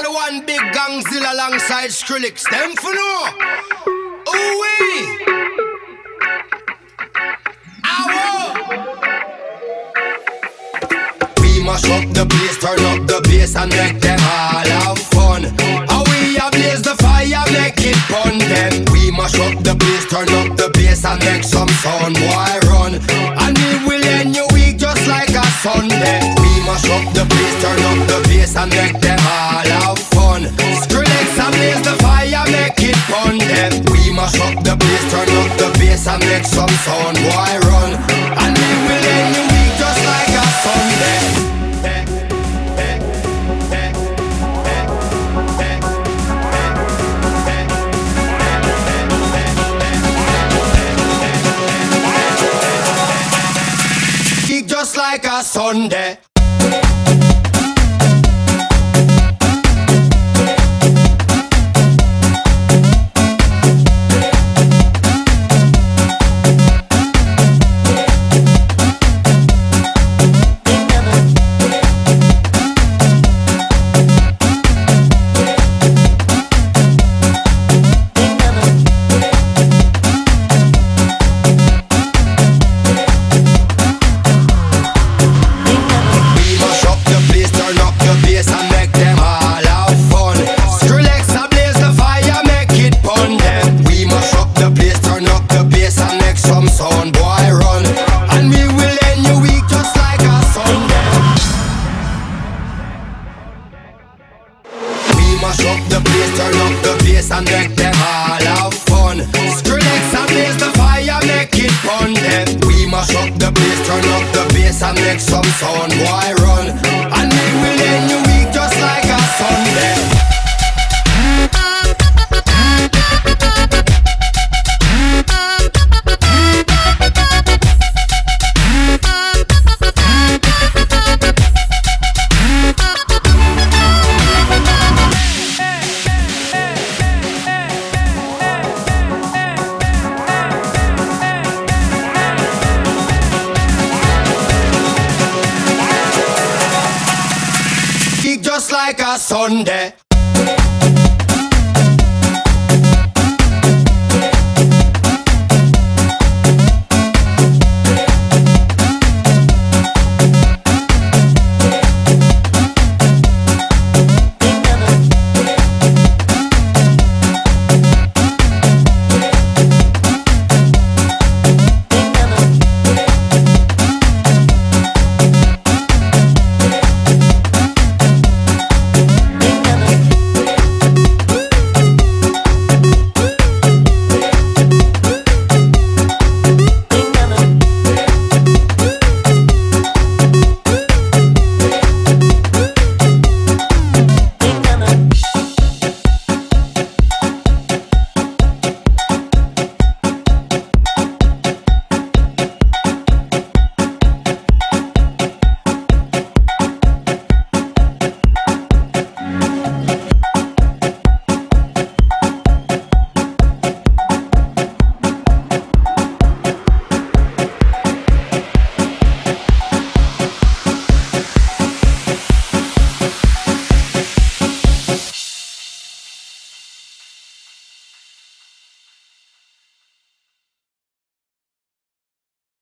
one big gangzilla alongside Skrillex. Them for no. Ooh-wee. We mash up the place, turn up the bass and make them all have fun. How we ablaze the fire, make it fun. Them we mash up the place, turn up the bass and make some sound. Why run? And we will end your week just like a Sunday. We mash up the place, turn up the bass and make them all have fun. Skrillex ablaze the fire, make it fun. Them we mash up the place, turn up the bass and make some sound. Why run? And we will end your week just like a Sunday. Just like a Sunday. Mash up the place, turn up the bass and make them all have fun. Skrillex ablaze the fire, make it fun. Then we mash up the place, turn up the bass and make some sound. Why run? And we will end your week just like a Sunday. Just like a Sunday.